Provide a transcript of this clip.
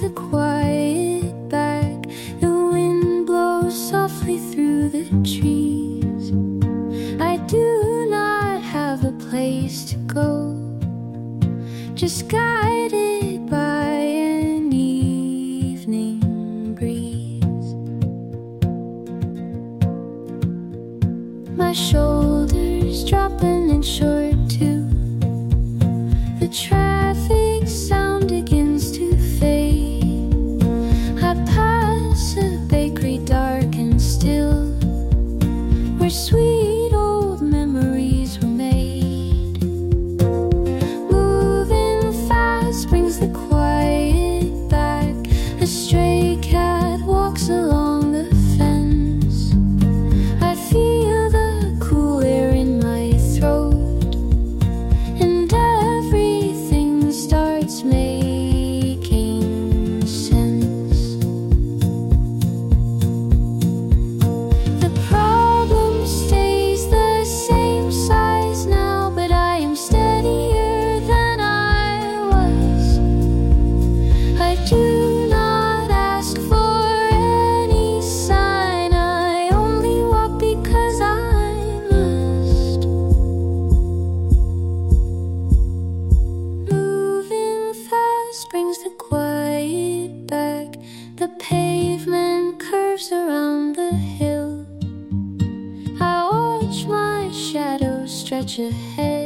the quiet back. The wind blows softly through the trees. I do not have a place to go, just guided by an evening breeze. My shoulders dropping in short too. The traffic sound begins to fade. I pass a bakery dark and still, where sweet old memories were made. Moving fast brings the quiet back. A stray cat walks along the fence. I feel the cool air in my throat, and everything starts making sense. The problem stays the same size now, but I am steadier than I was. I do not ask for any sign. I only walk because I must. Moving fast brings the quiet back. The pavement curves around the hill. I watch my shadow stretch ahead.